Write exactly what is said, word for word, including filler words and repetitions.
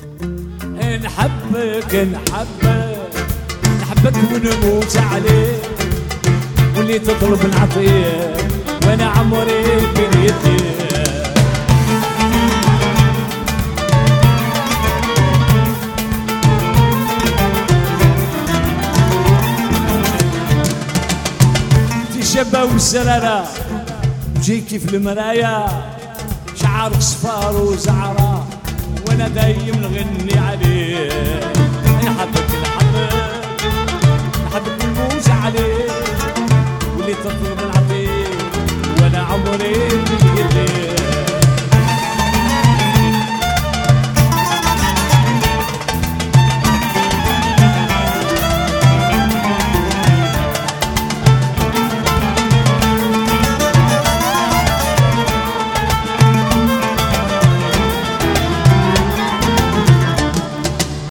نحبك نحبك نحبك ونموت عليك، واللي تطلب نعطيه وانا عمري بين يديك. شبه والسرارة جيكي في المرايا، شعرك صفار وزعرة وانا دايم نغني عليه. نحبك نحبك نحبك ونموت عليه، واللي تطلب نعطيه وانا عمري